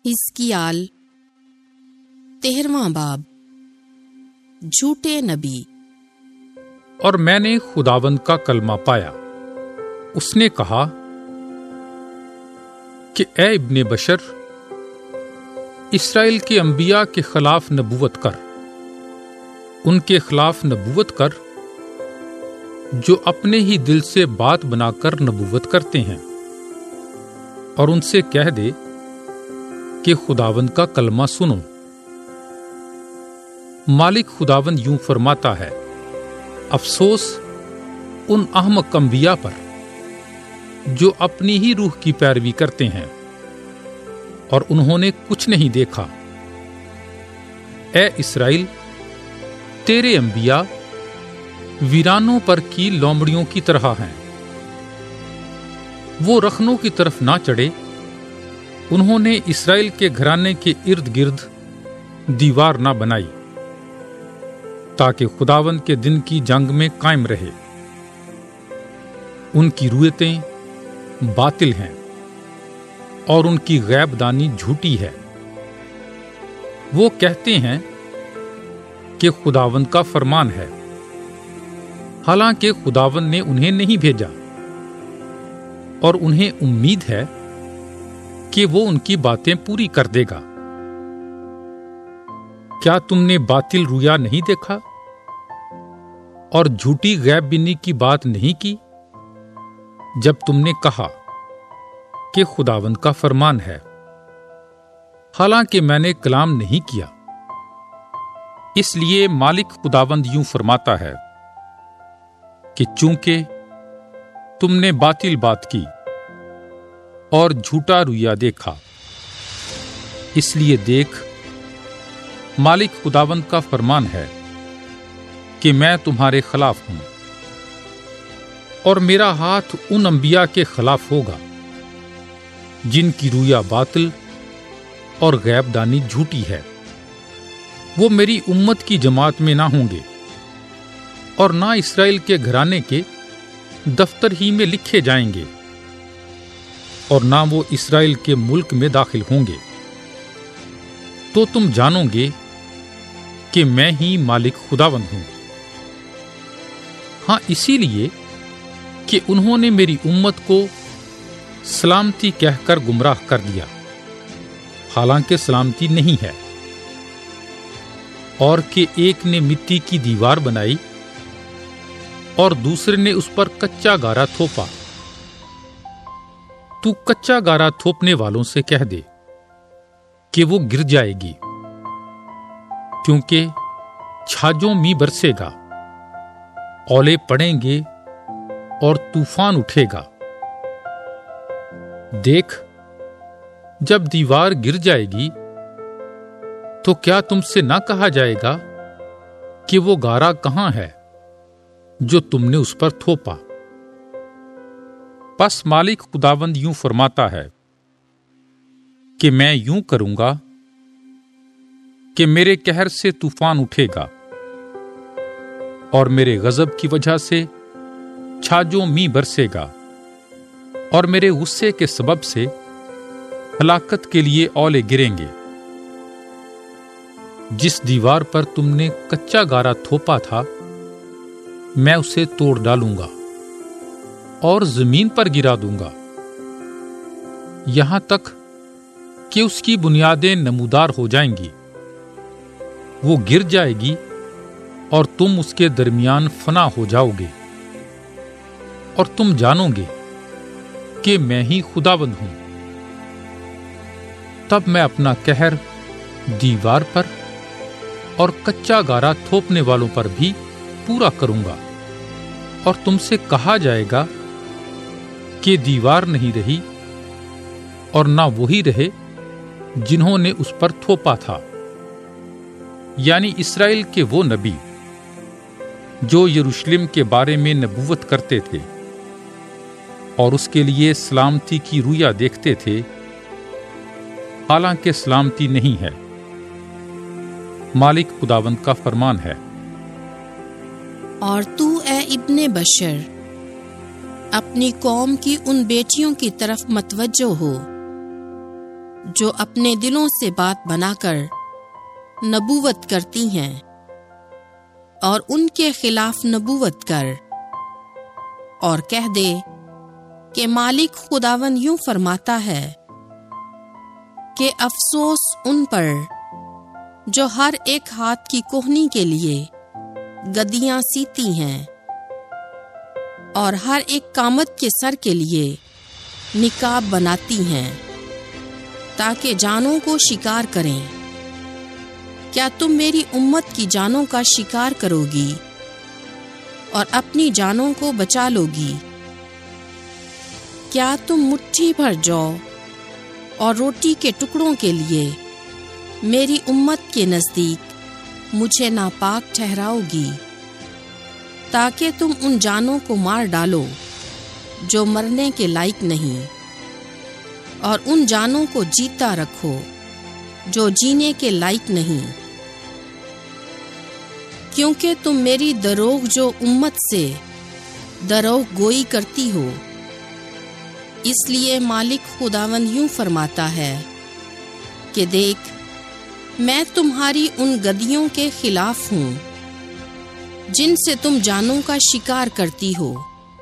حزقیال 13واں باب جھوٹے نبی۔ اور میں نے خداوند کا کلمہ پایا، اس نے کہا کہ اے ابن بشر، اسرائیل کے انبیاء کے خلاف نبوت کر، ان کے خلاف نبوت کر جو اپنے ہی دل سے بات بنا کر نبوت کرتے ہیں، اور ان سے کہہ دے کہ خداوند کا کلمہ سنو۔ مالک خداوند یوں فرماتا ہے، افسوس ان احمق انبیاء پر جو اپنی ہی روح کی پیروی کرتے ہیں اور انہوں نے کچھ نہیں دیکھا۔ اے اسرائیل، تیرے انبیاء ویرانوں پر کی لومڑیوں کی طرح ہیں، وہ رخنوں کی طرف نہ چڑھے۔ انہوں نے اسرائیل کے گھرانے کے ارد گرد دیوار نہ بنائی تاکہ خداوند کے دن کی جنگ میں قائم رہے۔ ان کی رویتیں باطل ہیں اور ان کی غیب دانی جھوٹی ہے۔ وہ کہتے ہیں کہ خداوند کا فرمان ہے، حالانکہ خداوند نے انہیں نہیں بھیجا، اور انہیں امید ہے کہ وہ ان کی باتیں پوری کر دے گا۔ کیا تم نے باطل رویا نہیں دیکھا اور جھوٹی غیب بینی کی بات نہیں کی جب تم نے کہا کہ خداوند کا فرمان ہے، حالانکہ میں نے کلام نہیں کیا؟ اس لیے مالک خداوند یوں فرماتا ہے کہ چونکہ تم نے باطل بات کی اور جھوٹا رویا دیکھا، اس لیے دیکھ، مالک خداوند کا فرمان ہے کہ میں تمہارے خلاف ہوں، اور میرا ہاتھ ان انبیاء کے خلاف ہوگا جن کی رویا باطل اور غیب دانی جھوٹی ہے۔ وہ میری امت کی جماعت میں نہ ہوں گے، اور نہ اسرائیل کے گھرانے کے دفتر ہی میں لکھے جائیں گے، اور نہ وہ اسرائیل کے ملک میں داخل ہوں گے۔ تو تم جانو گے کہ میں ہی مالک خداوند ہوں۔ ہاں، اسی لیے کہ انہوں نے میری امت کو سلامتی کہہ کر گمراہ کر دیا، حالانکہ سلامتی نہیں ہے، اور کہ ایک نے مٹی کی دیوار بنائی اور دوسرے نے اس پر کچا گارا تھوپا۔ تو کچا گارا تھوپنے والوں سے کہہ دے کہ وہ گر جائے گی، کیونکہ چھاجوں می برسے گا، اولے پڑیں گے اور طوفان اٹھے گا۔ دیکھ، جب دیوار گر جائے گی تو کیا تم سے نہ کہا جائے گا کہ وہ گارا کہاں ہے جو تم نے اس پر تھوپا؟ پس مالک خداوند یوں فرماتا ہے کہ میں یوں کروں گا کہ میرے قہر سے طوفان اٹھے گا، اور میرے غضب کی وجہ سے چھاجوں می برسے گا، اور میرے غصے کے سبب سے ہلاکت کے لیے اولے گریں گے۔ جس دیوار پر تم نے کچا گارا تھوپا تھا، میں اسے توڑ ڈالوں گا اور زمین پر گرا دوں گا، یہاں تک کہ اس کی بنیادیں نمودار ہو جائیں گی۔ وہ گر جائے گی اور تم اس کے درمیان فنا ہو جاؤ گے، اور تم جانو گے کہ میں ہی خداوند ہوں۔ تب میں اپنا قہر دیوار پر اور کچا گارا تھوپنے والوں پر بھی پورا کروں گا، اور تم سے کہا جائے گا کہ دیوار نہیں رہی، اور نہ وہی رہے جنہوں نے اس پر تھوپا تھا، یعنی اسرائیل کے وہ نبی جو یروشلم کے بارے میں نبوت کرتے تھے اور اس کے لیے سلامتی کی رویا دیکھتے تھے، حالانکہ سلامتی نہیں ہے۔ مالک خداوند کا فرمان ہے، اور تو اے ابن بشر، اپنی قوم کی ان بیٹیوں کی طرف متوجہ ہو جو اپنے دلوں سے بات بنا کر نبوت کرتی ہیں اور ان کے خلاف نبوت کر اور کہہ دے کہ مالک خداوند یوں فرماتا ہے کہ افسوس ان پر جو ہر ایک ہاتھ کی کوہنی کے لیے گدیاں سیتی ہیں اور ہر ایک قامت کے سر کے لیے نقاب بناتی ہیں تاکہ جانوں کو شکار کریں۔ کیا تم میری امت کی جانوں کا شکار کرو گی اور اپنی جانوں کو بچا لو گی؟ کیا تم مٹھی بھر جو اور روٹی کے ٹکڑوں کے لیے میری امت کے نزدیک مجھے ناپاک ٹھہراؤ گی تاکہ تم ان جانوں کو مار ڈالو جو مرنے کے لائق نہیں اور ان جانوں کو جیتا رکھو جو جینے کے لائق نہیں؟ کیونکہ تم میری دروغ جو امت سے دروغ گوئی کرتی ہو، اس لیے مالک خداوند یوں فرماتا ہے کہ دیکھ، میں تمہاری ان گدیوں کے خلاف ہوں جن سے تم جانوں کا شکار کرتی ہو،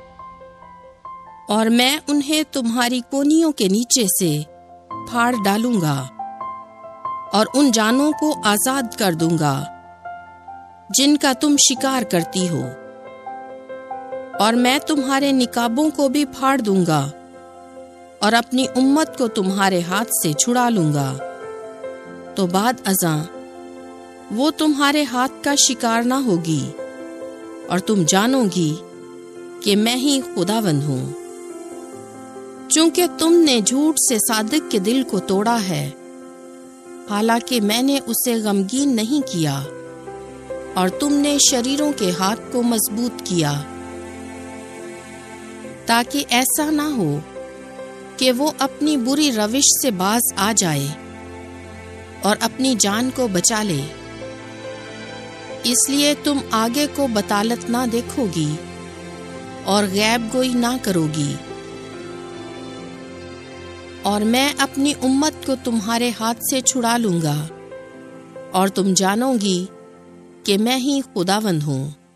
اور میں انہیں تمہاری کونیوں کے نیچے سے پھاڑ ڈالوں گا اور ان جانوں کو آزاد کر دوں گا جن کا تم شکار کرتی ہو، اور میں تمہارے نقابوں کو بھی پھاڑ دوں گا اور اپنی امت کو تمہارے ہاتھ سے چھڑا لوں گا، تو بعد ازاں وہ تمہارے ہاتھ کا شکار نہ ہوگی اور تم جانو گی کہ میں ہی خداوند ہوں۔ چونکہ تم نے جھوٹ سے صادق کے دل کو توڑا ہے، حالانکہ میں نے اسے غمگین نہیں کیا، اور تم نے شریروں کے ہاتھ کو مضبوط کیا، تاکہ ایسا نہ ہو کہ وہ اپنی بری روش سے باز آ جائے اور اپنی جان کو بچا لے۔ اس لیے تم آگے کو بطالت نہ دیکھو گی اور غیب گوئی نہ کرو گی، اور میں اپنی امت کو تمہارے ہاتھ سے چھڑا لوں گا، اور تم جانو گی کہ میں ہی خداوند ہوں۔